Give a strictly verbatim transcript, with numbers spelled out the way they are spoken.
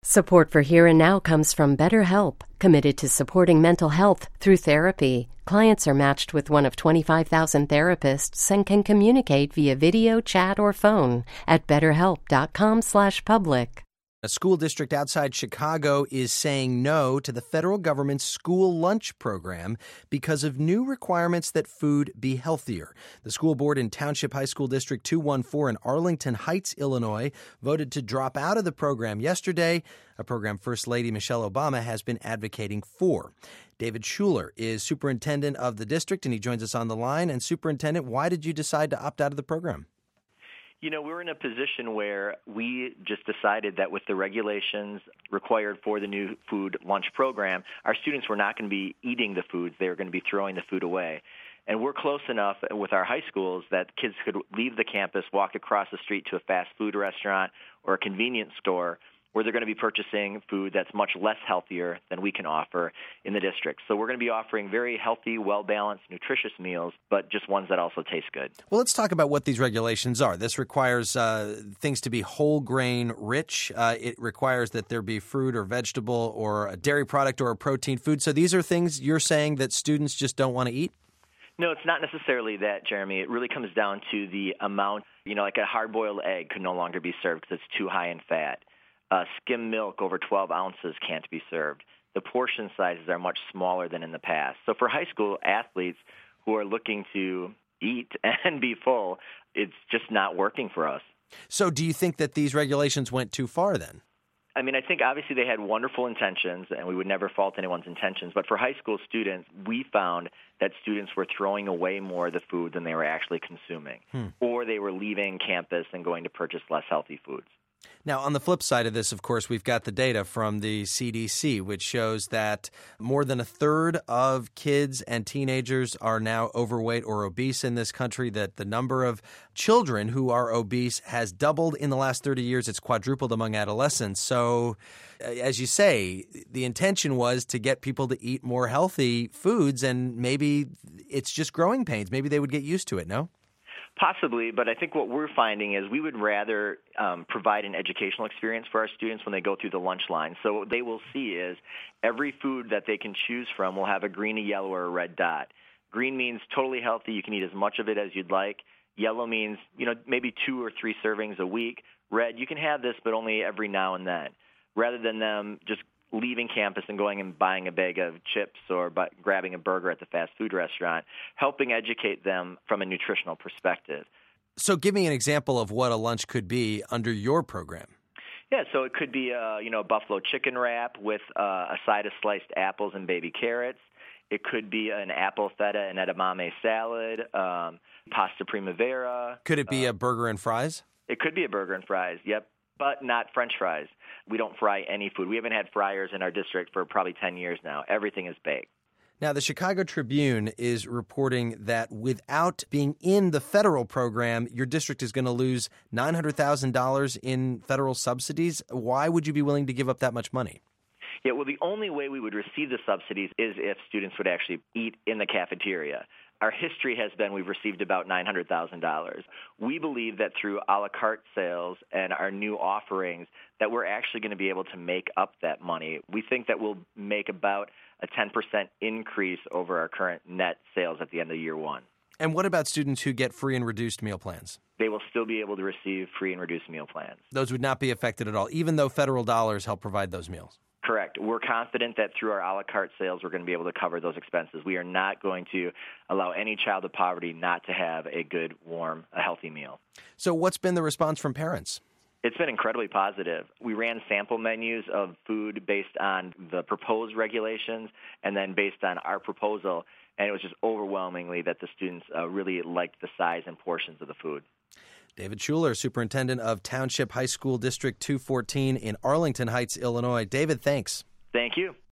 Support for Here and Now comes from BetterHelp, committed to supporting mental health through therapy. Clients are matched with one of twenty-five thousand therapists and can communicate via video, chat, or phone at betterhelp.com slash public. A school district outside Chicago is saying no to the federal government's school lunch program because of new requirements that food be healthier. The school board in Township High School District two one four in Arlington Heights, Illinois, voted to drop out of the program yesterday, a program First Lady Michelle Obama has been advocating for. David Schuler is superintendent of the district, and he joins us on the line. And Superintendent, why did you decide to opt out of the program? You know, we're in a position where we just decided that with the regulations required for the new food lunch program, our students were not going to be eating the foods. They were going to be throwing the food away. And we're close enough with our high schools that kids could leave the campus, walk across the street to a fast food restaurant or a convenience store where they're going to be purchasing food that's much less healthier than we can offer in the district. So we're going to be offering very healthy, well-balanced, nutritious meals, but just ones that also taste good. Well, let's talk about what these regulations are. This requires uh, things to be whole grain rich. Uh, it requires that there be fruit or vegetable or a dairy product or a protein food. So these are things you're saying that students just don't want to eat? No, it's not necessarily that, Jeremy. It really comes down to the amount. You know, like a hard-boiled egg could no longer be served because it's too high in fat. Uh, skim milk over twelve ounces can't be served. The portion sizes are much smaller than in the past. So for high school athletes who are looking to eat and be full, it's just not working for us. So do you think that these regulations went too far then? I mean, I think obviously they had wonderful intentions, and we would never fault anyone's intentions. But for high school students, we found that students were throwing away more of the food than they were actually consuming, hmm. or they were leaving campus and going to purchase less healthy foods. Now, on the flip side of this, of course, we've got the data from the C D C, which shows that more than a third of kids and teenagers are now overweight or obese in this country, that the number of children who are obese has doubled in the last thirty years. It's quadrupled among adolescents. So, as you say, the intention was to get people to eat more healthy foods, and maybe it's just growing pains. Maybe they would get used to it, no? Possibly, but I think what we're finding is we would rather um, provide an educational experience for our students when they go through the lunch line. So what they will see is every food that they can choose from will have a green, a yellow, or a red dot. Green means totally healthy. You can eat as much of it as you'd like. Yellow means, you know, maybe two or three servings a week. Red, you can have this, but only every now and then. Rather than them just leaving campus and going and buying a bag of chips or bu- grabbing a burger at the fast food restaurant, helping educate them from a nutritional perspective. So give me an example of what a lunch could be under your program. Yeah, so it could be a, you know, a buffalo chicken wrap with uh, a side of sliced apples and baby carrots. It could be an apple feta and edamame salad, um, pasta primavera. Could it be uh, a burger and fries? It could be a burger and fries, yep, but not French fries. We don't fry any food. We haven't had fryers in our district for probably ten years now. Everything is baked. Now, the Chicago Tribune is reporting that without being in the federal program, your district is going to lose nine hundred thousand dollars in federal subsidies. Why would you be willing to give up that much money? Yeah, well, the only way we would receive the subsidies is if students would actually eat in the cafeteria. Our history has been we've received about nine hundred thousand dollars. We believe that through a la carte sales and our new offerings that we're actually going to be able to make up that money. We think that we'll make about a ten percent increase over our current net sales at the end of year one. And what about students who get free and reduced meal plans? They will still be able to receive free and reduced meal plans. Those would not be affected at all, even though federal dollars help provide those meals? Correct. We're confident that through our a la carte sales, we're going to be able to cover those expenses. We are not going to allow any child of poverty not to have a good, warm, a healthy meal. So what's been the response from parents? It's been incredibly positive. We ran sample menus of food based on the proposed regulations and then based on our proposal, and it was just overwhelmingly that the students uh, really liked the size and portions of the food. David Schuler, Superintendent of Township High School District two fourteen in Arlington Heights, Illinois. David, thanks. Thank you.